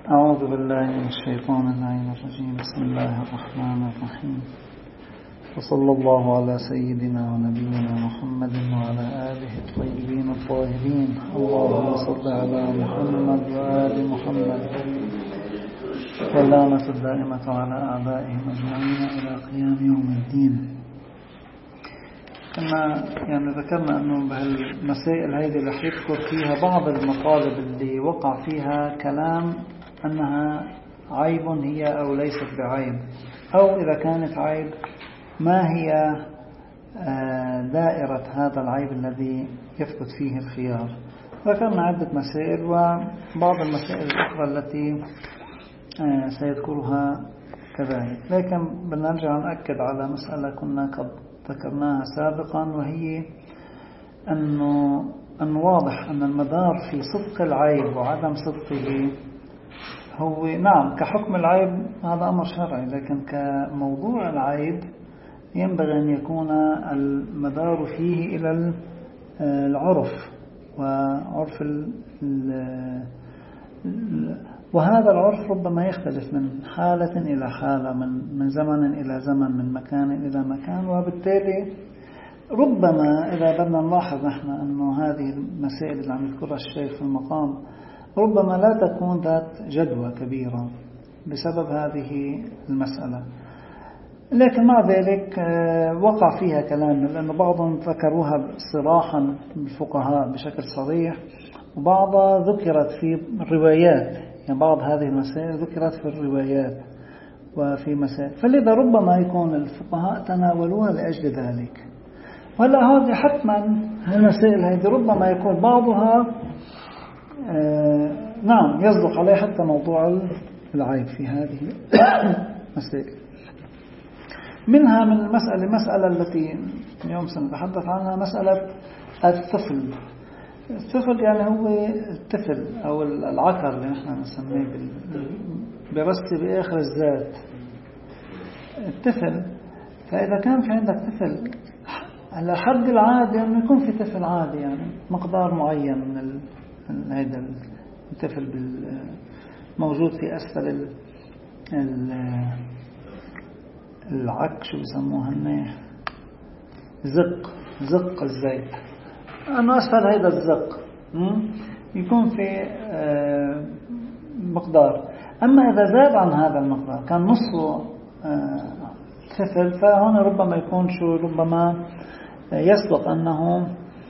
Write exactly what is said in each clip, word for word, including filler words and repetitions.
أعوذ بالله من الشيطان اللعين الرجيم. بسم الله الرحمن الرحيم، وصلى الله على سيدنا ونبينا محمد وعلى آله الطيبين الطاهرين. اللهم صل على محمد وآل محمد، واللعنة الدائمة على أعدائهم أجمعين إلى قيام يوم الدين. كنا يعني ذكرنا أنه بهالمسائل هذه رح يذكر فيها بعض المطالب اللي وقع فيها كلام أنها عيب هي أو ليست بعيب، أو إذا كانت عيب ما هي دائرة هذا العيب الذي يثبت فيه الخيار. ذكرنا عدة مسائل، وبعض المسائل الأخرى التي سيذكرها كذلك. لكن بنرجع نأكد على مسألة كنا قد ذكرناها سابقا، وهي أنه أن واضح أن المدار في صدق العيب وعدم صدقه هو نعم كحكم العيب هذا أمر شرعي، لكن كموضوع العيب ينبغي أن يكون المدار فيه إلى العرف وعرف وهذا العرف ربما يختلف من حالة إلى حالة، من من زمن إلى زمن، من مكان إلى مكان. وبالتالي ربما إذا بدنا نلاحظ نحن أنه هذه المسائل اللي عم يذكرها الشيخ في المقام ربما لا تكون ذات جدوى كبيرة بسبب هذه المسألة، لكن مع ذلك وقع فيها كلام، لأن بعضهم ذكروها صراحا الفقهاء بشكل صريح، وبعضها ذكرت في الروايات. يعني بعض هذه المسائل ذكرت في الروايات وفي مسائل، فلذا ربما يكون الفقهاء تناولوها لأجل ذلك. ولا هذه حتما المسائل هذه ربما يكون بعضها آه نعم يصدق عليه حتى موضوع العيب في هذه المسائل. منها من المسألة مسألة التي اليوم سنتحدث عنها، مسألة الطفل. الطفل يعني هو الطفل أو العكر اللي نحن نسميه برسي بآخر الذات الطفل. فإذا كان في عندك طفل على حد العادي أنه يكون في طفل عادي، يعني مقدار معين من هذا الطفل موجود في أسفل العك، شو بيسموها هنا، زق زق الزيت، أنه أسفل هذا الزق يكون في مقدار. أما إذا زاد عن هذا المقدار كان نصه طفل، فهنا ربما يكون شو ربما يصدق أنه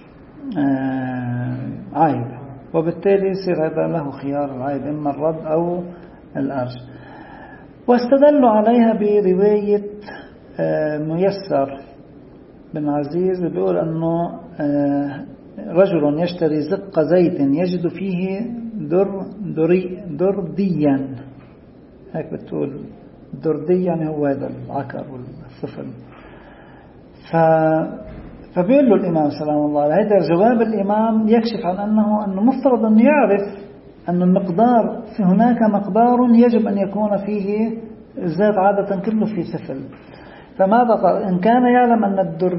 عيب، وبالتالي يصير هذا له خيار العيب، إما الرد أو الأرج. واستدلوا عليها برواية ميسر بن عزيز بيقول أنه رجل يشتري زق زيت يجد فيه در دري درديا، هيك بتقول دردي، يعني هو هذا العكر والصفل. ف فبيقول له الإمام سلام الله عليه، هذا جواب الإمام يكشف عن أنه أنه مفترض أن يعرف أن المقدار في هناك مقدار يجب أن يكون فيه الزيت عادة كله في سفل. فماذا قال؟ إن كان يعلم أن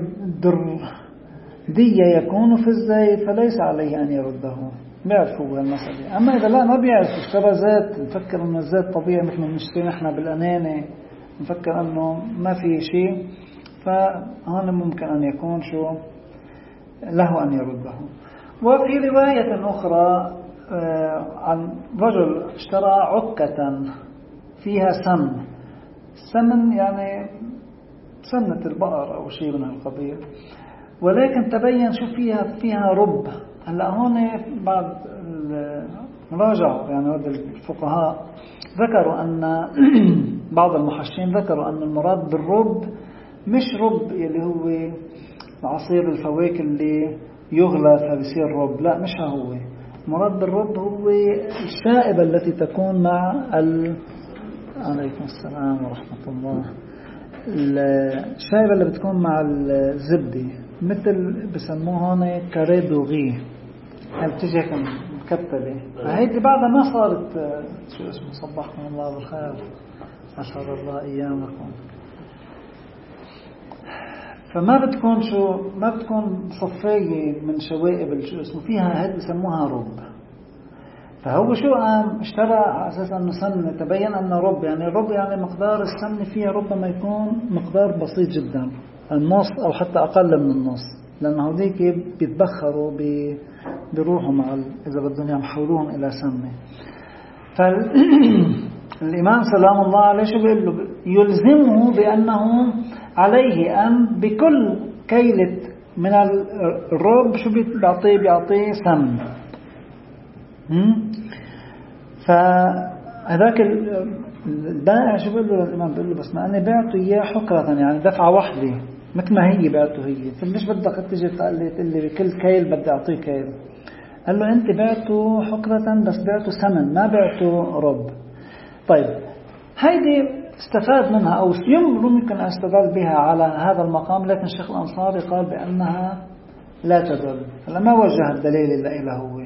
الدردية يكون في الزيت فليس عليه أن يرده، بيعرفوا المسألة. أما إذا لا ما بيعرف، اشترى زيت نفكر أن الزيت طبيعي مثل ما نشتري نحن بالأنانة، نفكر أنه ما في شيء، فهنا ممكن أن يكون شو له أن يرده. وفي رواية أخرى عن رجل اشترى عكة فيها سمن، السمن يعني سمنة البقر أو شيء من القبيل، ولكن تبين شو فيها فيها رب. هلا هون بعد راجعوا يعني الفقهاء ذكروا أن بعض المحشين ذكروا أن المراد بالرب مش رب اللي هو عصير الفواكه اللي يغلى فبيصير رب، لا مش هو. المراد بالرب هو الشائبة التي تكون مع ال... عليكم السلام ورحمة الله، الشائبة اللي بتكون مع الزبدة، مثل بسموه هون كاريدوغي، هي بتجي هيك مكتلة. فهيدي بعدها ما صارت شو اسمه، صبحكم الله بالخير، أسعد الله أيامكم. فما بتكون شو ما بتكون صفية من شوائب شو اسمه، فيها هيك بسموها رب. فهو شو قام اشترى على أساس أنه سمنة، تبين أنه رب، يعني الرب يعني مقدار السمنة فيها ربما يكون مقدار بسيط جدا، النص أو حتى أقل من النص، لأنه هذيك بيتبخروا بيروحوا مع إذا بدهم يحولوهم إلى سمنة. فالإمام سلام الله عليه شو بيقول له؟ يلزمه بأنه عليه أن بكل كيلة من الرب شو بيعطيه؟ بيعطيه سمن. فهذاك البائع شو بيقول له للإمام؟ بيقول له بس ما أنا بعته إياه حكرة، يعني دفعة واحدة مثل ما هي بعته هي، فليش بدك تيجي تقول لي تقول لي بكل كيل بدي أعطيه كيل؟ قال له أنت بعته حكرة بس بعته ثمن ما بعته رب. طيب هيدي استفاد منها أو يمكن أن استدل بها على هذا المقام، لكن الشيخ الأنصاري قال بأنها لا تدل. فلما وجه الدليل إلا إلى هو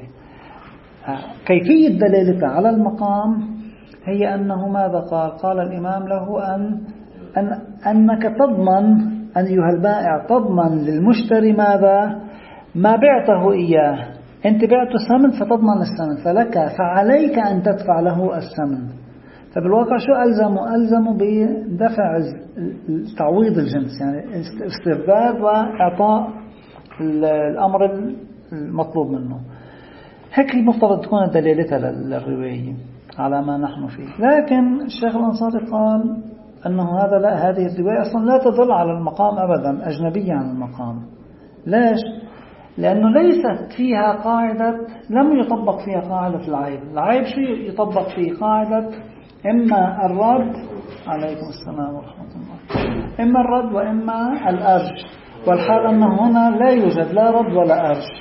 كيفية دلالته على المقام هي أنه ماذا قال؟ قال الإمام له أن, أن أنك تضمن أيها البائع تضمن للمشتري ماذا؟ ما بعته إياه، أنت بعته ثمن فتضمن الثمن، فلك فعليك أن تدفع له الثمن. فبالواقع شو ألزموا؟ ألزموا بدفع تعويض الجنس، يعني استرداد وإعطاء الأمر المطلوب منه. هيك المفترض تكون دليلتها للرواية على ما نحن فيه. لكن الشيخ الأنصاري قال أنه هذا لا، هذه الرواية أصلا لا تدل على المقام أبدا، أجنبية عن المقام. ليش؟ لأنه ليست فيها قاعدة، لم يطبق فيها قاعدة العيب. العيب شو يطبق فيه؟ قاعدة إما الرد، عليكم السلام ورحمة الله، إما الرد وإما الأرج، والحال أنه هنا لا يوجد لا رد ولا أرج.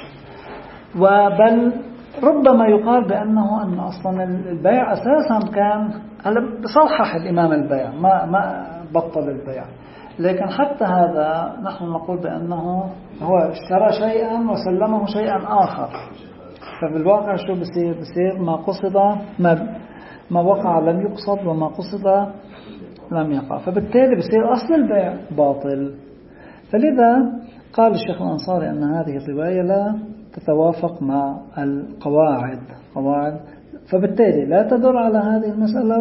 وبل ربما يقال بأنه أن أصلا البيع أساسا كان، هلا بصحح الإمام البيع ما ما بطل البيع، لكن حتى هذا نحن نقول بأنه هو اشترى شيئا وسلمه شيئا آخر. فبالواقع شو بصير؟ بصير ما قصد ما ما وقع لم يقصد، وما قصد لم يقع، فبالتالي بصير أصل البيع باطل. فلذا قال الشيخ الأنصاري أن هذه الرواية لا تتوافق مع القواعد قواعد فبالتالي لا تدل على هذه المسألة،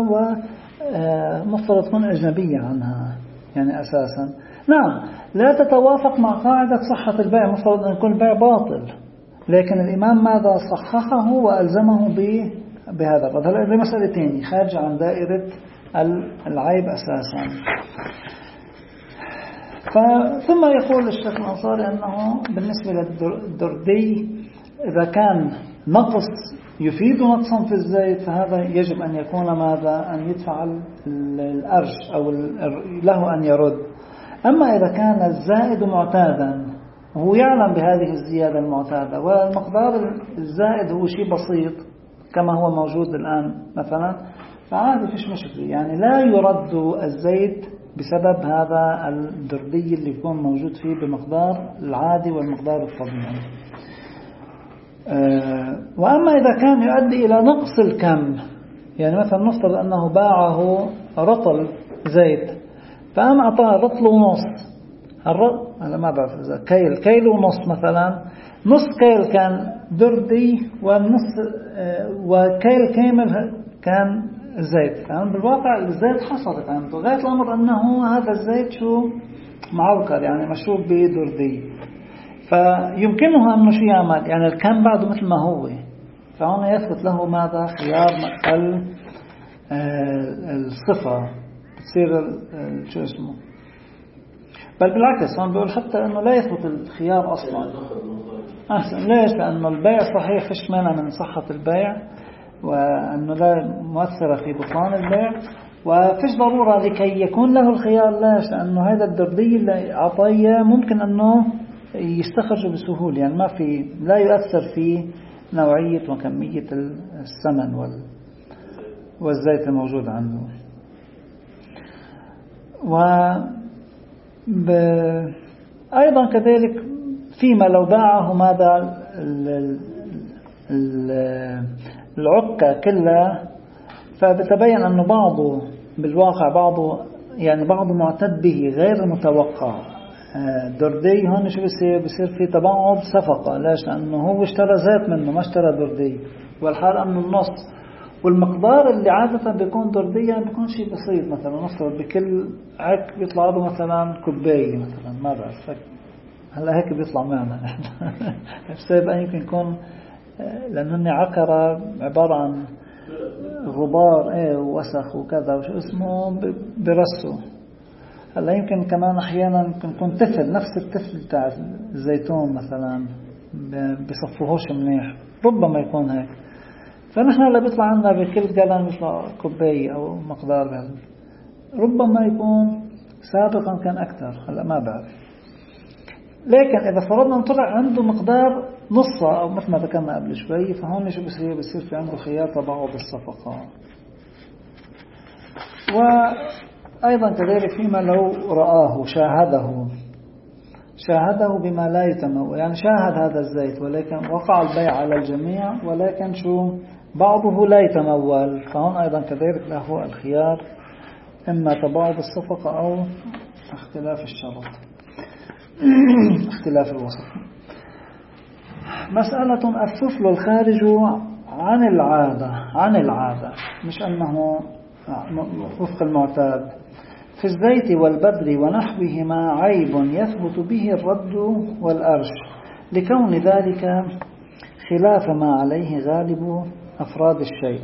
ومفترض تكون أجنبية عنها يعني أساسا. نعم لا تتوافق مع قاعدة صحة البيع، مفترض أن يكون البيع باطل، لكن الإمام ماذا صححه وألزمه بهذا. هذه مسألة ثانية خارجة عن دائرة العيب أساسا. ثم يقول الشيخ الأنصاري أنه بالنسبة للدردي إذا كان نقص يفيد نقصا في الزيت فهذا يجب أن يكون ماذا؟ أن يدفع الأرش أو له أن يرد. أما إذا كان الزائد معتادا وهو يعلم بهذه الزيادة المعتادة والمقدار الزائد هو شيء بسيط كما هو موجود الآن مثلا، فعادي فيش مشكلة، يعني لا يرد الزيت بسبب هذا الدردي اللي يكون موجود فيه بمقدار العادي والمقدار الطبيعي. أه وأما إذا كان يؤدي إلى نقص الكم، يعني مثلا نفترض أنه باعه رطل زيت فأم أعطاه رطل ونص، الرطل أنا ما بعرف إذا كيل كيل ونص مثلا، نص كيل كان دردي والنص أه وكيل كامل كان الزيت. يعني بالواقع الزيت حصلت عنده غاية الأمر أنه هذا الزيت شو معوكر يعني مشروب بدردي، فيمكنه أنه شو يعمل؟ يعني الكم بعده مثل ما هو، فهنا يثبت له ماذا؟ خيار الصفة بتصير شو اسمه، بل بالعكس هم بيقول حتى أنه لا يثبت الخيار أصلا أحسن. ليش؟ لأنه البيع صحيح فيش مانع من صحة البيع وأنه لا مؤثرة في بطلان البيع، وفيش ضرورة لكي يكون له الخيار. ليش؟ لأنه هذا الدردي اللي عطيه ممكن أنه يستخرجه بسهولة، يعني ما في لا يؤثر في نوعية وكمية السمن والزيت الموجود عنده. وأيضا كذلك فيما لو باعه ماذا العكة كلها، فبتبين أنه بعضه بالواقع بعضه يعني بعضه معتد به غير متوقع، دردي هون شو بصير؟ بصير في تباعد صفقة. ليش؟ لأنه هو اشترى زيت منه ما اشترى دردي، والحال أنه النص، والمقدار اللي عادة بيكون درديا بيكون شيء بسيط، مثلا نفترض بكل عك بيطلع له مثلا كوباية مثلا، ما بعرف هلا هيك بيطلع معنا بسبب أن يمكن يكون لأنهن عكرة عبارة عن غبار ايه ووسخ وكذا وشو اسمه برسه. هلا يمكن كمان أحيانا يمكن يكون تفل، نفس التفل تاع الزيتون مثلا بصفوهوش منيح، ربما يكون هيك. فنحن هلا بيطلع عنا بكل جالون بيطلع كوباية أو مقدار بهذا، ربما يكون سابقا كان أكثر، هلا ما بعرف. لكن إذا فرضنا أن طلع عنده مقدار نصه أو مثل ما ذكرنا قبل شوي، فهون شو بصير؟ بصير في عنده خيار تباعد الصفقة. وأيضا كذلك فيما لو رآه شاهده شاهده بما لا يتمول، يعني شاهد هذا الزيت ولكن وقع البيع على الجميع ولكن شو بعضه لا يتمول، فهون أيضا كذلك له الخيار، إما تباعد الصفقة أو اختلاف الشرط اختلاف الوسط. مسألة السفل الخارج عن العادة عن العادة مش أنه وفق المعتاد في الزيت والبدر ونحوهما عيب يثبت به الرد والأرش، لكون ذلك خلاف ما عليه غالب أفراد الشيء.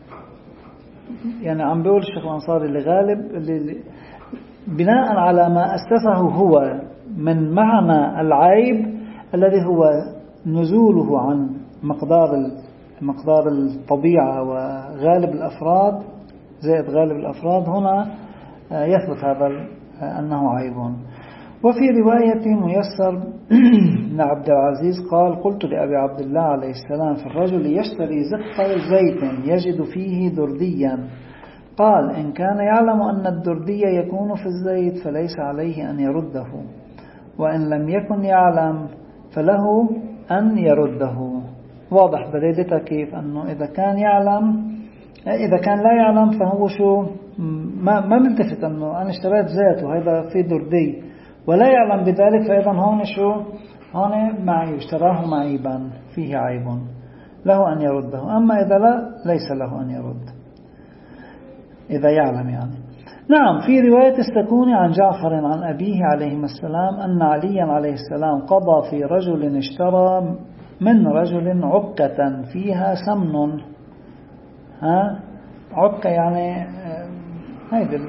يعني عم بيقول الشيخ الأنصاري اللي غالب اللي بناء على ما أسسه هو من معنى العيب الذي هو نزوله عن مقدار مقدار الطبيعة وغالب الأفراد زائد غالب الأفراد، هنا يثبت هذا أنه عيب. وفي رواية ميسر بن عبد العزيز قال: قلت لأبي عبد الله عليه السلام في الرجل يشتري زقة زيت يجد فيه درديا، قال: إن كان يعلم أن الدردي يكون في الزيت فليس عليه أن يرده، وإن لم يكن يعلم فله أن يرده. واضح دليلتها كيف أنه إذا كان يعلم إذا كان لا يعلم فهو شو ما ما ملتفت أنه أنا اشتريت زيت وهذا في دردي ولا يعلم بذلك، فإذا هون شو هون معي اشتراه معيبا فيه عيب له أن يرده. أما إذا لا ليس له أن يرد إذا يعلم يعني. نعم. في رواية السكوني عن جعفر عن أبيه عليه السلام أن عليا عليه السلام قضى في رجل اشترى من رجل عكة فيها سمن. ها عكة يعني هيدا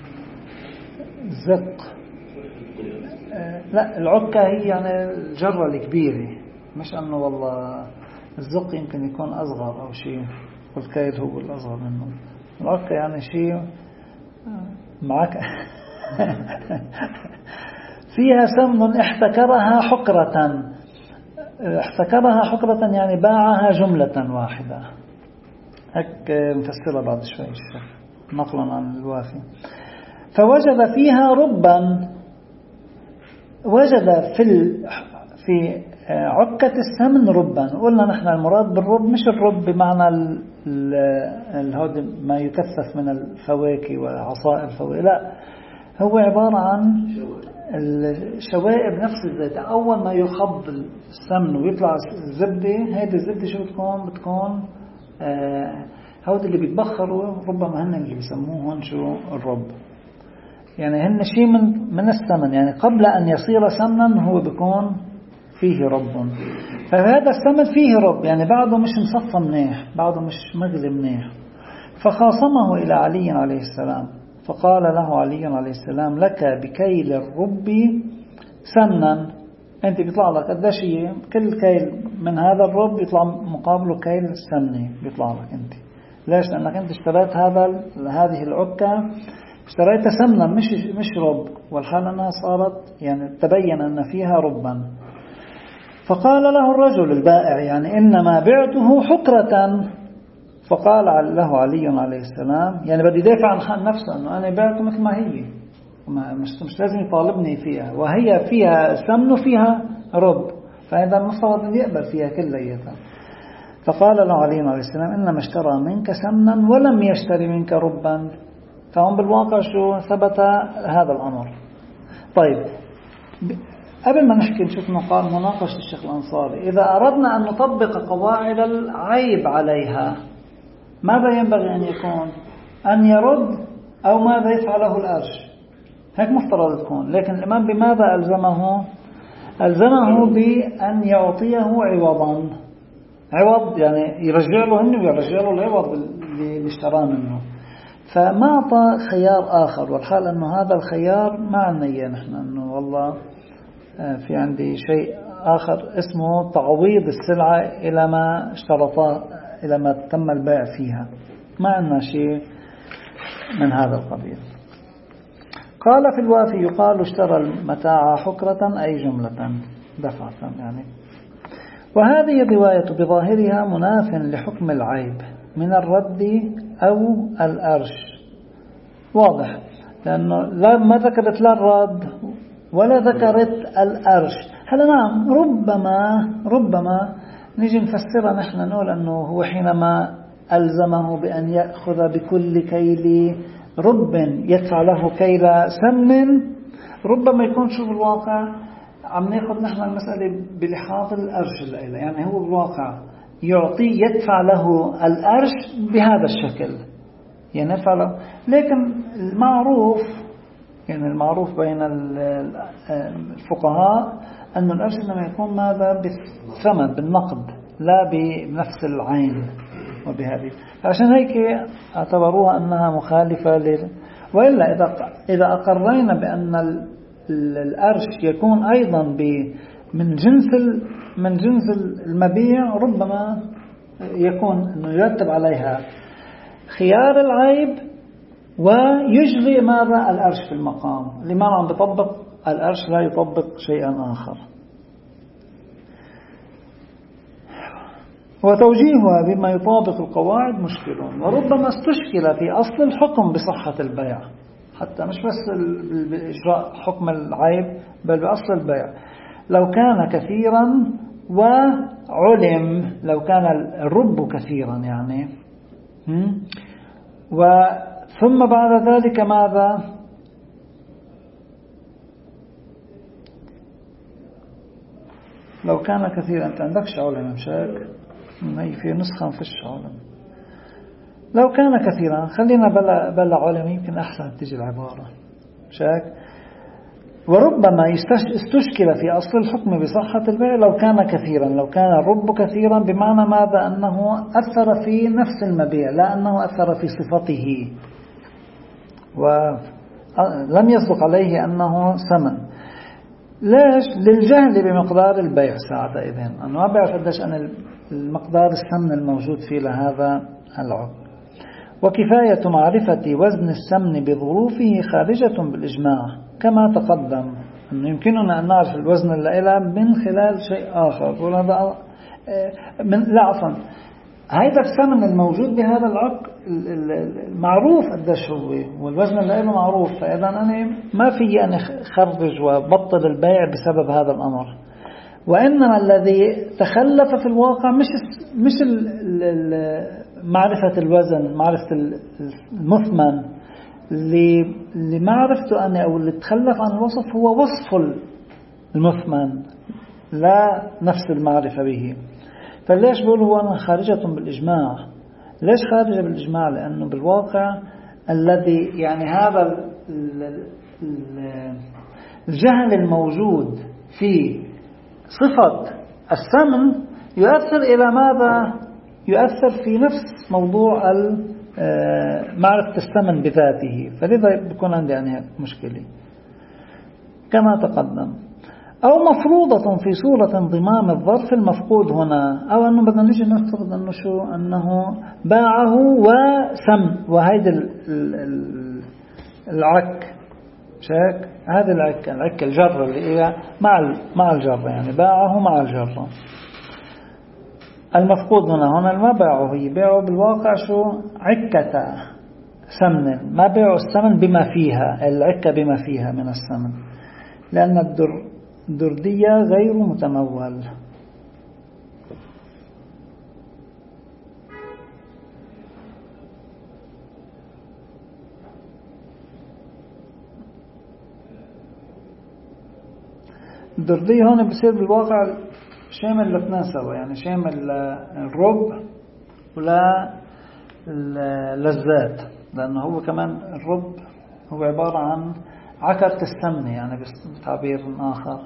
الزق، لا العكة هي يعني الجرة الكبيرة، مش أنه والله الزق يمكن يكون أصغر أو شيء والكيد هو الأصغر منه. العكة يعني شيء معك فيها سمن احتكرها حكرة، احتكرها حكرة يعني باعها جملة واحدة، هيك مفسرة بعد شوي الشيخ نقلا عن الوافي. فوجد فيها ربا، وجد في ال... في عكة السمن ربا. قلنا نحن المراد بالرب مش الرب بمعنى ال... ال... ما يكثف من الفواكه وعصائر الفواكه، لا هو عبارة عن الشوائب نفس الزيت. أول ما يخض السمن ويطلع الزبدة، هيدي الزبدة شو بتكون بتكون آه هود اللي بيتبخروا، ربما هن اللي بيسموهن شو الرب، يعني هن شيء من من السمن، يعني قبل أن يصير سمنا هو بيكون فيه رب. فهذا السمن فيه رب، يعني بعده مش مصفى منيح، بعده مش مغلي منيح. فخاصمه إلى علي عليه السلام، فقال له علي عليه السلام: لك بكيل الرب سمنا، أنت بيطلع لك قديش هي كل كيل من هذا الرب يطلع مقابله كيل سمنة بيطلع لك أنت. ليش؟ لأنك أنت اشتريت هذا هذه العكة اشتريت سمنا مش مش رب، والحال أنها صارت يعني تبين أن فيها ربا. فقال له الرجل البائع: يعني إنما بعته حكرة. فقال له علي عليه السلام، يعني بدي دافع عن نفسه أنه أنا بعته مثل ما هي، مش مش لازم يطالبني فيها، وهي فيها سمن وفيها رب، فإذا المفترض أن يقبل فيها كليتها. فقال له علي عليه السلام: إنما اشترى منك سمنا ولم يشتري منك ربا. فهم بالواقع شو ثبت هذا الأمر. طيب قبل ما نحكي نشوف مناقشة الشيخ الأنصاري، إذا أردنا أن نطبق قواعد العيب عليها ماذا ينبغي أن يكون؟ أن يرد أو ماذا يفعله الأرش، هيك مفترض تكون. لكن الإمام بماذا ألزمه؟ ألزمه بأن يعطيه عوضا، عوض يعني يرجع له هني ويرجع له العوض اللي اشتراه منه. فما أعطى خيار آخر، والحال أنه هذا الخيار ما عنا إياه نحن، أنه والله في عندي شيء آخر اسمه تعويض السلعة إلى ما اشترطاه، إلى ما تم البيع فيها، ما عندنا شيء من هذا القبيل. قال في الوافي يقال اشترى المتاع حكرة أي جملة دفعة يعني. وهذه الرواية بظاهرها مناف لحكم العيب من الرد أو الأرش، واضح، لأنه لا ما ذكرت لا الرد ولا ذكرت الأرش. هذا نعم ربما ربما نجي نفسرها نحن نقول أنه هو حينما ألزمه بأن يأخذ بكل كيل رب يدفع له كيل سمن، ربما يكون شو بالواقع عم ناخذ نحن المسألة بلحاظ الأرش الليلة، يعني هو بالواقع يعطي يدفع له الأرش بهذا الشكل، يعني يدفع له. لكن المعروف يعني المعروف بين الفقهاء أن الأرش إنما يكون ماذا بالثمن بالنقد لا بنفس العين وبهذه، عشان هيك اعتبروها أنها مخالفة لل... وإلا إذا إذا أقرينا بأن الأرش يكون أيضا ب من جنس من جنس المبيع، ربما يكون أنه يرتب عليها خيار العيب ويجري ماذا الأرش في المقام، لما عم بيطبق الأرش لا يطبق شيئا آخر. وتوجيهها بما يطابق القواعد مشكل، وربما استشكل في أصل الحكم بصحة البيع، حتى مش بس بإجراء حكم العيب بل بأصل البيع. لو كان كثيرا وعلم، لو كان الرب كثيرا يعني، وثم بعد ذلك ماذا؟ لو كان كثيرا، أنت عندكش علم مشاك هي في نسخة فيش علم. لو كان كثيرا خلينا بلا بلا علم يمكن أحسن تجي العبارة مشاك. وربما استشكل في أصل الحكم بصحة البيع لو كان كثيرا، لو كان الرب كثيرا بمعنى ماذا؟ أنه أثر في نفس المبيع لا أنه أثر في صفته، ولم يصدق عليه أنه ثمن. ليش؟ للجهل بمقدار البيع ساعة إذن أنه ما بيعرف قديش أن المقدار السمن الموجود فيه لهذا العقد. وكفاية معرفة وزن السمن بظروفه خارجة بالإجماع كما تقدم، أنه يمكننا أن نعرف الوزن اللائلة من خلال شيء آخر، وهذا من لا عفوا هذا الثمن الموجود بهذا العقد معروف قديش هو، والوزن اللائلة معروف، فإذا أنا ما في أن أخرج وبطل البيع بسبب هذا الأمر. وإنما الذي تخلف في الواقع مش مش معرفة الوزن، معرفة المثمن، اللي معرفته أنا أو اللي تخلف عن الوصف هو وصف المثمن لا نفس المعرفة به. فليش بقول هو أنا خارجة بالإجماع؟ ليش خارجة بالإجماع؟ لأنه بالواقع الذي يعني هذا الجهل الموجود في صفة الثمن يؤثر إلى ماذا؟ يؤثر في نفس موضوع معرفة الثمن بذاته، فلذا بيكون عندي يعني مشكلة كما تقدم. أو مفروضة في صورة انضمام الظرف المفقود هنا، أو أنه بدنا نجي نفترض أنه شو أنه باعه وسم، وهيدا العك شاك، هذا العك العك الجرة اللي هي مع مع الجرة، يعني باعه مع الجرة. المفقود هنا هنا ما باعه، يبيعه بالواقع شو عكة سمن، ما بيعوا السمن بما فيها، العكة بما فيها من السمن، لأن الدر الدردية غير متمول. الدردية هون بصير بالواقع شامل الاثنين سوا، يعني شامل الرب ولا اللذات، لأنه هو كمان الرب هو عبارة عن عكرة السمنة يعني بتعبير آخر،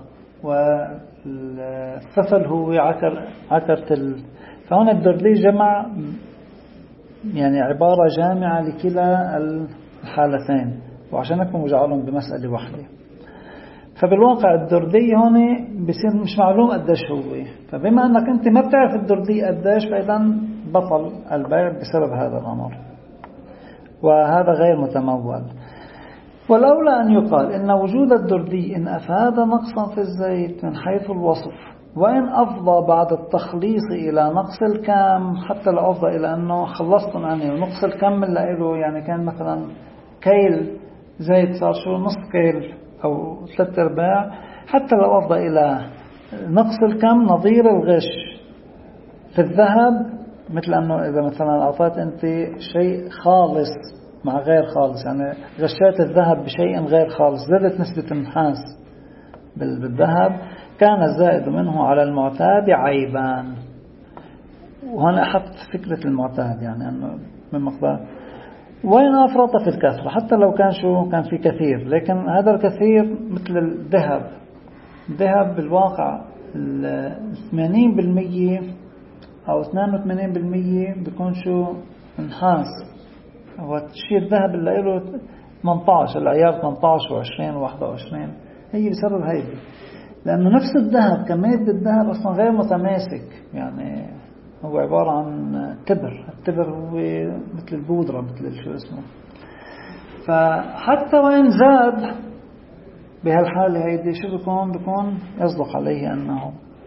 والثفل هو عكر عكرة ال... فهون الدردية جمع يعني عبارة جامعة لكلا الحالتين، وعشان هيك مجعلهم بمسألة واحدة. فبالواقع الدردية هون بصير مش معلوم قديش هو، فبما أنك أنت ما بتعرف الدردية قديش فإذا بطل البيع بسبب هذا الأمر، وهذا غير متمول. والأولى أن يقال إن وجود الدردي إن أفاد نقصا في الزيت من حيث الوصف، وإن أفضى بعد التخليص إلى نقص الكم، حتى لو أفضى إلى أنه خلصتم عنه ونقص الكم اللي له يعني كان مثلا كيل زيت صار شو نص كيل أو ثلاث أرباع، حتى لو أفضى إلى نقص الكم نظير الغش في الذهب، مثل أنه إذا مثلا أعطيت أنت شيء خالص مع غير خالص، يعني غشيت الذهب بشيء غير خالص، زادت نسبة النحاس بالذهب، كان الزائد منه على المعتاد عيبان. وهنا أحط فكرة المعتاد يعني أنه من مقدار. وين أفرط في الكثرة حتى لو كان شو كان في كثير، لكن هذا الكثير مثل الذهب، الذهب بالواقع ثمانين بالمية أو اثنين وثمانين بالمية بيكون شو نحاس، هو الشيء الذهب اللي له ثمانية عشر العيار ثمانية عشر وعشرين وواحد وعشرين، هي بسبب هيدي، لأنه نفس الذهب كمادة الذهب أصلا غير متماسك، يعني هو عبارة عن تبر، التبر هو مثل البودرة مثل شو اسمه، فحتى وإن زاد بهالحالة هيدي شو بيكون بيكون يصدق عليه أنه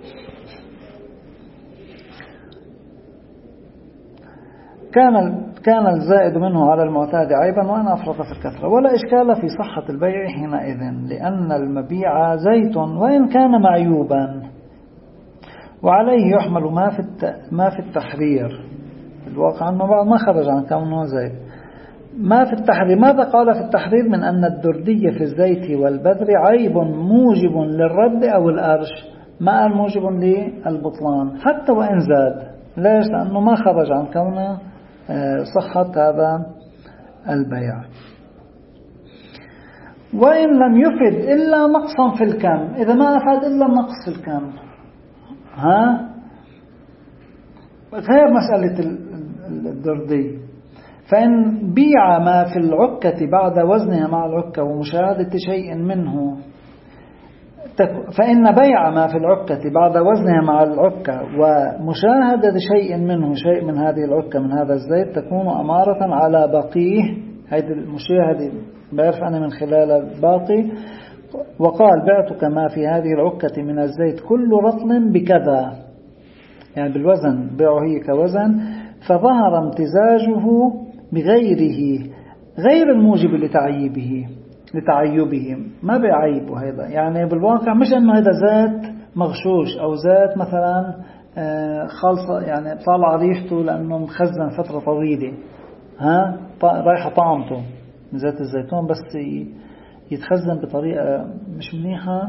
كان كان الزائد منه على المعتاد عيبا وأن أفرط في الكثرة، ولا إشكال في صحة البيع حينئذ، لأن المبيع زيت وإن كان معيوبا، وعليه يحمل ما في ما في التحرير. الواقع أنه ما خرج عن كونه زيت. ما في التحرير، ماذا قال في التحرير من أن الدردية في الزيت والبذر عيب موجب للرد أو الأرش، ما الموجب للبطلان حتى وإن زاد. ليش؟ لأنه ما خرج عن كونه صحة هذا البيع. وإن لم يفد إلا نقصا في الكم، إذا ما أفاد إلا نقص في الكم، ها غير مسألة الدردي، فإن بيع ما في العكة بعد وزنها مع العكة ومشاهدة شيء منه، فإن بيع ما في العكة بعد وزنها مع العكة ومشاهدة شيء منه شيء من هذه العكة من هذا الزيت تكون أمارة على بقيه. هذه المشاهدة بعرف أنا من خلال الباقي. وقال بعتك ما في هذه العكة من الزيت كل رطل بكذا، يعني بالوزن بيعه هي كوزن، فظهر امتزاجه بغيره غير الموجب لتعييبه لتعيبه ما بيعيبه هذا، يعني بالواقع مش انه هذا زيت مغشوش او زيت مثلا خالصة يعني طالع ريحته لانه مخزن فترة طويلة، ها رايحة طعمته من زيت الزيتون، بس يتخزن بطريقة مش منيحة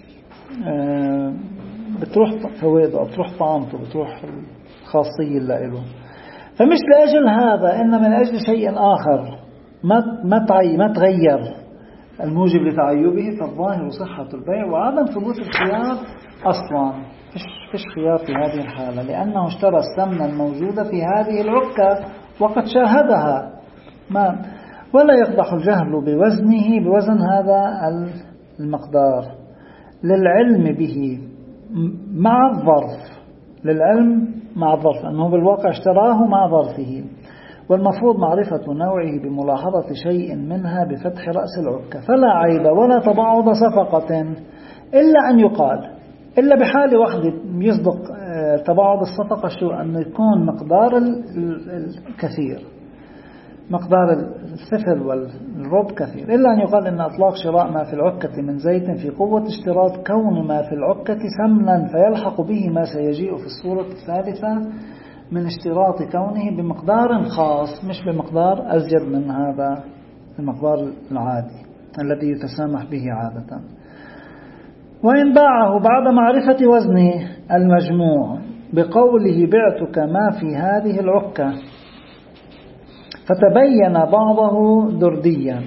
بتروح فوائده أو بتروح طعمته بتروح الخاصية اللي له. فمش لأجل هذا، إنما من أجل شيء آخر ما ما تعي ما تغير الموجب لتعيبه، فالظاهر صحة البيع وعدم ثبوت الخيار أصلا. فيش فيش خيار في هذه الحالة، لأنه اشترى السمنة الموجودة في هذه العكة وقد شاهدها، ما ولا يقدح الجهل بوزنه بوزن هذا المقدار للعلم به مع الظرف، للعلم مع الظرف أنه بالواقع اشتراه مع ظرفه، والمفروض معرفة نوعه بملاحظة شيء منها بفتح رأس العكة، فلا عيب ولا تباعد صفقة إلا أن يقال، إلا بحالة واحدة يصدق تباعد الصفقة، شو أنه يكون مقدار الكثير، مقدار الثفل والرب كثير، إلا أن يقال إن أطلاق شراء ما في العكة من زيت في قوة اشتراط كون ما في العكة سمنا، فيلحق به ما سيجيء في الصورة الثالثة من اشتراط كونه بمقدار خاص مش بمقدار أزيد من هذا المقدار العادي الذي يتسامح به عادة. وإن باعه بعد معرفة وزن المجموع بقوله بعتك ما في هذه العكة فتبين بعضه درديا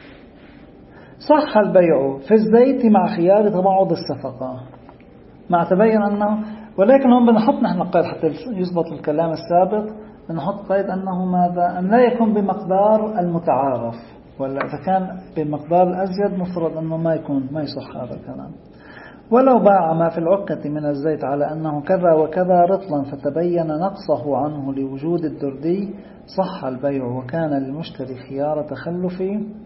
صح البيع في الزيت مع خيار تباعد الصفقة، مع تبين أنه، ولكن هم بنحط نحن قيد حتى يضبط الكلام السابق، بنحط قيد أنه ماذا؟ أن لا يكون بمقدار المتعارف، ولا إذا كان بمقدار الأزيد مفرض أنه ما يكون ما يصح هذا الكلام. ولو باع ما في العكة من الزيت على أنه كذا وكذا رطلا فتبين نقصه عنه لوجود الدردي صح البيع، وكان للمشتري خيار تخلف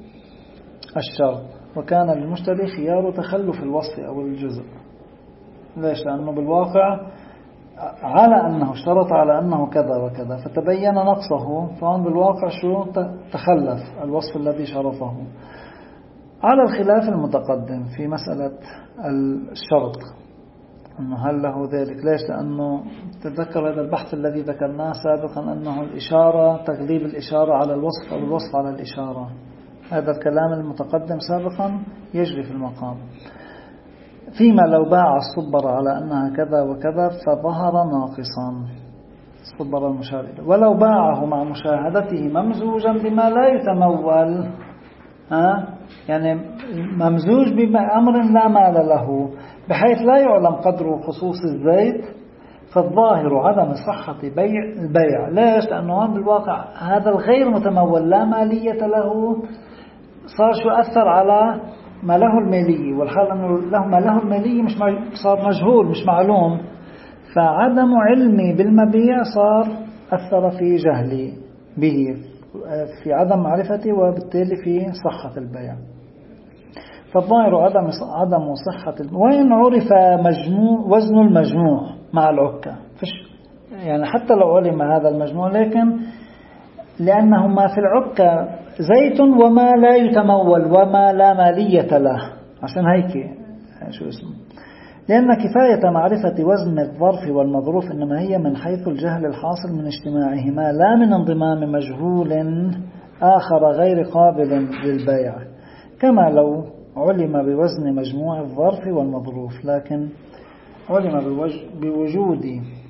الشرط، وكان للمشتري خيار تخلف الوصف أو الجزء. ليش؟ لأنه بالواقع على أنه اشترط على أنه كذا وكذا فتبين نقصه، فهون بالواقع شو؟ تخلف الوصف الذي شرطه، على الخلاف المتقدم في مسألة الشرط أنه هل له ذلك. ليش؟ لأنه تذكر هذا البحث الذي ذكرناه سابقا أنه الإشارة تغليب الإشارة على الوصف أو الوصف على الإشارة، هذا الكلام المتقدم سابقا يجري في المقام. فيما لو باع الصبر على أنها كذا وكذا فظهر ناقصا الصبر المشار إليه، ولو باعه مع مشاهدته ممزوجا بما لا يتمول، ها يعني ممزوج بأمر لا مال له بحيث لا يعلم قدر خصوص الزيت، فالظاهر عدم صحة بيع البيع. ليش؟ لأنه بالواقع هذا الغير متمول لا مالية له، صار شو أثر على ما له المالي، والحال أنه له ما له المالي مش صار مجهول مش معلوم، فعدم علمي بالمبيع صار أثر في جهلي به، في عدم معرفته وبالتالي في صحة البيع. فالظاهر عدم عدم صحة البيع. وإن عرف مجموع وزن المجموع مع العكة فش يعني حتى لو علم هذا المجموع، لكن لأنه ما في العكة زيت وما لا يتمول وما لا مالية له، عشان هيك شو اسمه، لأن كفاية معرفة وزن الظرف والمظروف إنما هي من حيث الجهل الحاصل من اجتماعهما لا من انضمام مجهول آخر غير قابل للبيع، كما لو علم بوزن مجموع الظرف والمظروف لكن علم بوجود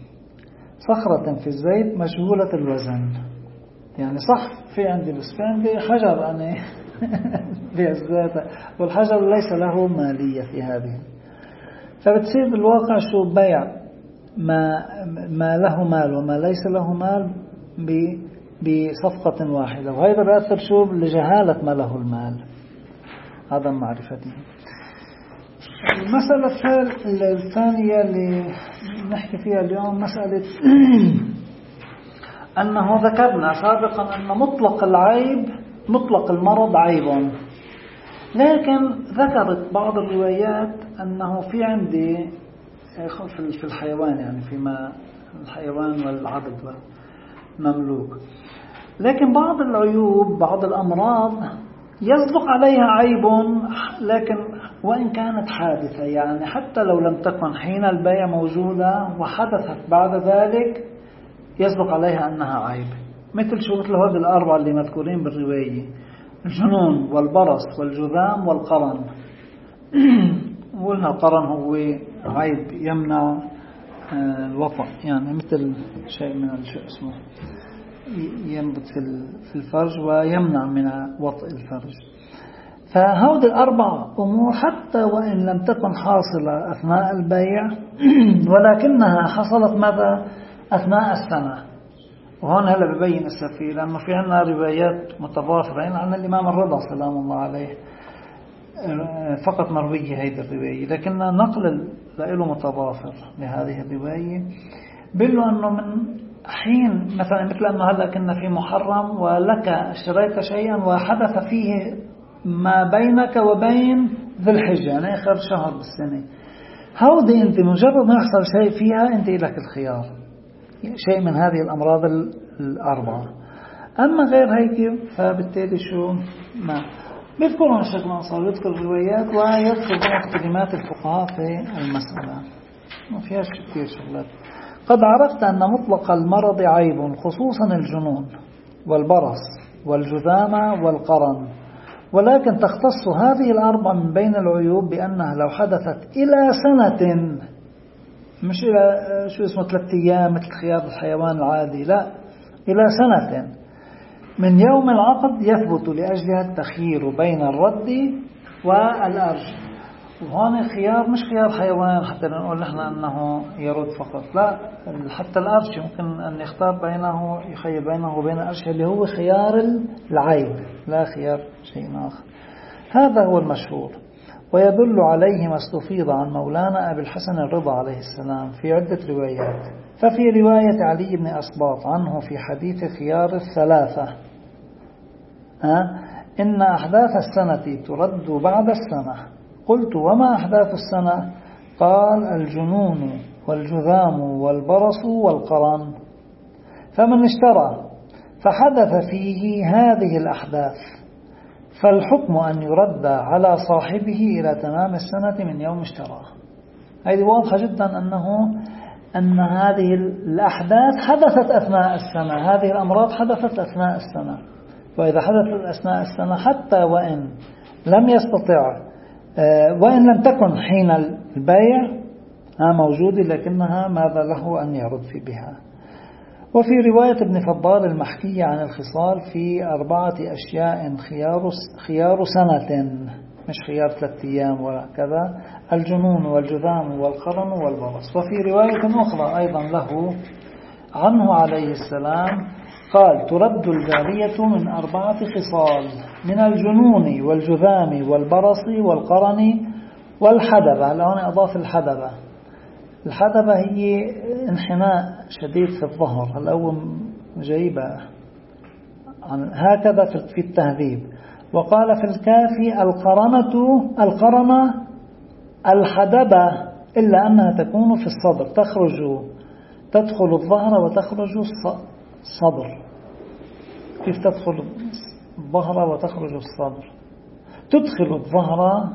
صخرة في الزيت مجهولة الوزن. يعني صح في عندي بس في عندي حجر أنا في الزيت والحجر ليس له مالية في هذه، فبتصير بالواقع شو بيع ما ما له مال وما ليس له مال بصفقة واحدة، وهذا بيأثر شو لجهالة ما له المال عدم معرفته. المسألة الثانية اللي نحكي فيها اليوم مسألة أنه ذكرنا سابقا أن مطلق العيب مطلق المرض عيب، لكن ذكرت بعض الروايات أنه في عندي في الحيوان يعني فيما الحيوان والعبد والمملوك، لكن بعض العيوب بعض الأمراض يصدق عليها عيب لكن وإن كانت حادثة، يعني حتى لو لم تكن حين البيع موجودة وحدثت بعد ذلك يصدق عليها أنها عيب، مثل شو مثل هذه الأربعة اللي مذكورين بالرواية: الجنون والبرص والجذام والقرن. قلنا القرن هو عيب يمنع الوطأ، يعني مثل شيء من الشيء اسمه ينبت في الفرج ويمنع من وطئ الفرج. فهذه الأربع أمور حتى وإن لم تكن حاصلة أثناء البيع ولكنها حصلت ماذا أثناء السنة. وهون هلا ببين السفير لأنه في عنا روايات متضافرين عن الإمام الرضا سلام الله عليه فقط مروية هذه الرواية، لكن نقل له متضافر لهذه الرواية بيقولوا أنه من حين مثلا مثل أنه هلا كنا في محرم ولك اشتريت شيئا وحدث فيه ما بينك وبين ذي الحجة يعني آخر شهر بالسنة، هودي أنت مجرد ما يحصل شيء فيها أنت لك الخيار شيء من هذه الأمراض الأربعة. أما غير هيك فبالتالي شو ما بيذكرون الشيخ الأنصاري يذكر الروايات ويذكر بعض كلمات الفقهاء في المسألة ما فيهاش كثير شغلات. قد عرفت أن مطلق المرض عيب خصوصا الجنون والبرص والجذامة والقرن، ولكن تختص هذه الأربع من بين العيوب بأنها لو حدثت إلى سنة، مش إلى شو اسمه ثلاثة أيام مثل خيار الحيوان العادي، لا، إلى سنة من يوم العقد يثبت لأجلها التخيير بين الرد والأرج. وهون خيار مش خيار حيوان حتى نقول نحن أنه يرد فقط، لا، حتى الأرج يمكن أن يختار بينه، يخير بينه وبين الأرج اللي هو خيار العيب، لا خيار شيء آخر. هذا هو المشهور، ويدل عليه ما استفيض عن مولانا أبي الحسن الرضا عليه السلام في عدة روايات. ففي رواية علي بن أسباط عنه في حديث خيار الثلاثة أه؟ إن أحداث السنة ترد بعد السنة. قلت وما أحداث السنة؟ قال الجنون والجذام والبرص والقرن. فمن اشترى فحدث فيه هذه الأحداث فالحكم أن يرد على صاحبه إلى تمام السنة من يوم اشتراه. هذه واضحة جدا أنه أن هذه الأحداث حدثت أثناء السنة، هذه الأمراض حدثت أثناء السنة. وإذا حدثت أثناء السنة حتى وإن لم يستطع وإن لم تكن حين البيع موجودة، لكنها ماذا له أن يرد في بها. وفي رواية ابن فضال المحكية عن الخصال في أربعة أشياء خيار خيار سنة، مش خيار ثلاثة أيام ولا كذا: الجنون والجذام والقرن والبرص. وفي رواية أخرى أيضا له عنه عليه السلام قال ترد الجارية من أربعة خصال: من الجنون والجذام والبرص والقرن والحدبة. الآن أضاف الحدبة. الحدبة هي انحناء شديد في الظهر، الأول جايبة هكذا في التهذيب. وقال في الكافي القرنة القرنة الحدبة إلا أنها تكون في الصدر، تخرج تدخل الظهر وتخرج الصدر. كيف تدخل الظهر وتخرج الصدر؟ تدخل الظهر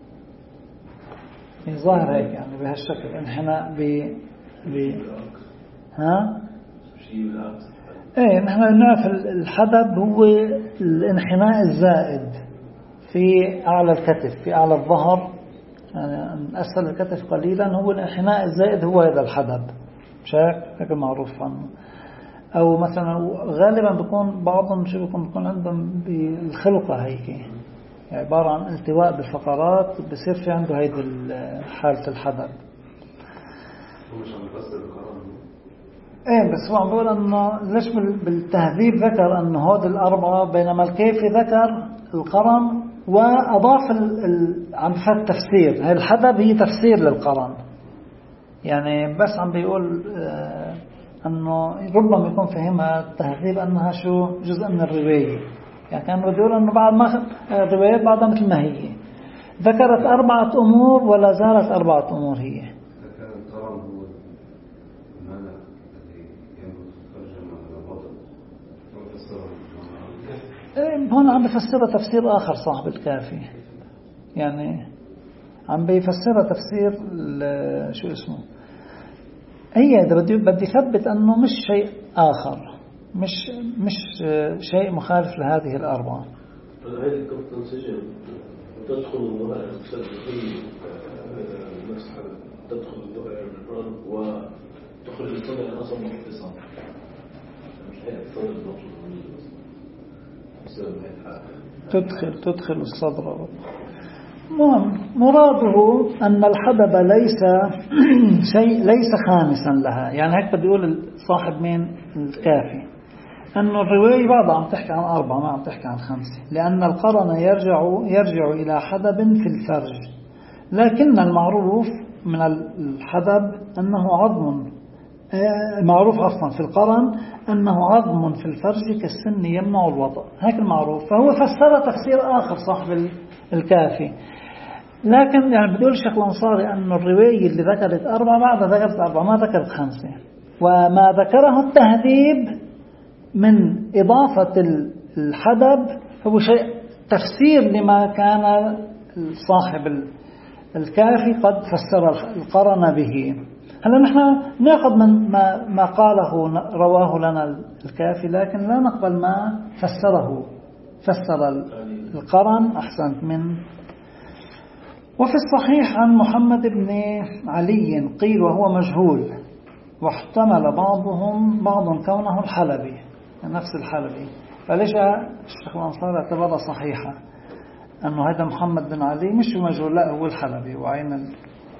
في ظاهر هيك يعني بهالشكل، انحناء ب ب ها ايه نحن نعرف الحدب هو الانحناء الزائد في اعلى الكتف، في اعلى الظهر، يعني اسفل الكتف قليلا هو الانحناء الزائد، هو هذا الحدب، مش هيك معروف عنه. او مثلا غالبا بيكون بعضهم شو بيكون بيكون عندهم بالخلقه هيك، يعني عبارة عن التواء بالفقرات، بصير في عنده هيدي حالة الحدب. مش عم بفسر القرن؟ ايه بس هو عم بقول انه ليش بالتهذيب ذكر انه هود الأربعة، بينما الكيفي ذكر القرن وأضاف ال... ال... عم بفهم تفسير. هاي الحدب هي تفسير للقرن، يعني بس عم بيقول آه انه ربما يكون فهمها التهذيب انها شو جزء من الرواية، يعني كان بده يقول أنه بعد ما الروايات بعدها مثل ما هي ذكرت أربعة أمور ولا زالت أربعة أمور هي. كان القرن هو المعنى الذي ينبغي تترجم على البطل وفسره. هون عم بفسرها تفسير آخر صاحب الكافي، يعني عم بيفسرها تفسير شو اسمه، هي إذا بدي بدي ثبت أنه مش شيء آخر، مش مش شيء مخالف لهذه الأربعة. هذه كيف تنسجم وتدخل نفس تدخل القرآن وتخرج الصدر أصلا مختصا، مش هيك الصدر تدخل تدخل الصدر. مراده أن الحدب ليس شيء ليس خامسا لها، يعني هيك بدي يقول صاحب مين الكافي أنه الرواية بعضها عم تحكي عن أربعة ما عم تحكي عن خمسة، لأن القرن يرجع يرجع إلى حدب في الفرج، لكن المعروف من الحدب أنه عظم، معروف عفوا في القرن أنه عظم في الفرج كالسن يمنع الوطأ، هيك المعروف. فهو فسر تفسير آخر صاحب الكافي، لكن يعني بدي أقول الشيخ الأنصاري أن الرواية اللي ذكرت أربعة بعد ذكرت أربعة ما ذكرت خمسة، وما ذكره التهذيب من إضافة الحدب هو شيء تفسير لما كان صاحب الكافي قد فسر القرن به. هلا نحن نأخذ من ما, ما قاله رواه لنا الكافي، لكن لا نقبل ما فسره فسر القرن أحسنت من. وفي الصحيح عن محمد بن علي قيل وهو مجهول، واحتمل بعضهم بعض كونه الحلبي نفس الحلبي، فليش الشيخ الأنصاري اعتبرها صحيحة أنه هذا محمد بن علي مش مجهول، لا هو الحلبي. وعين ال...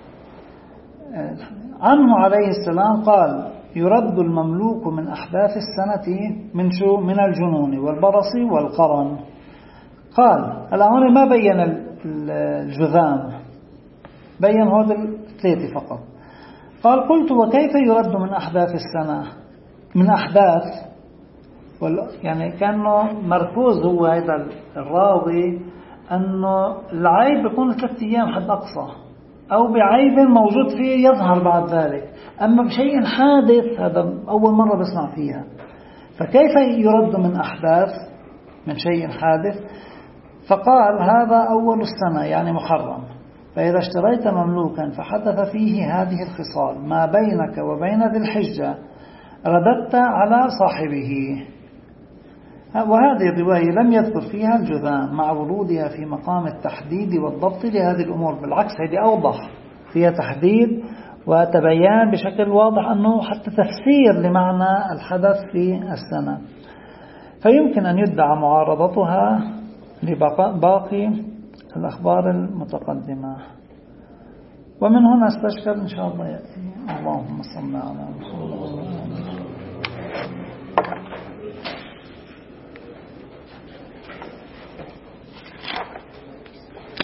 عنه عليه السلام قال يرد المملوك من أحداث السنة من شو من الجنون والبرص والقرن. قال الآن ما بين الجذام، بين هذا الثلاثة فقط. قال قلت وكيف يرد من أحداث السنة من أحداث يعني كأنه مركوز هو هذا الراوي أنه العيب بيكون ثلاثة أيام حد أقصى، أو بعيب موجود فيه يظهر بعد ذلك، أما بشيء حادث هذا أول مرة بسمع فيها. فكيف يرد من أحداث من شيء حادث؟ فقال هذا أول السنة يعني محرم، فإذا اشتريت مملوكا فحدث فيه هذه الخصال ما بينك وبين ذي الحجة رددت على صاحبه. وهذه الرواية لم يذكر فيها الجذام مع ورودها في مقام التحديد والضبط لهذه الأمور، بالعكس هذه أوضح، فيها تحديد وتبيان بشكل واضح أنه حتى تفسير لمعنى الحدث في السنة. فيمكن أن يدعى معارضتها لباقي الأخبار المتقدمة. ومن هنا استشكل إن شاء الله يأتي. اللهم صل على محمد.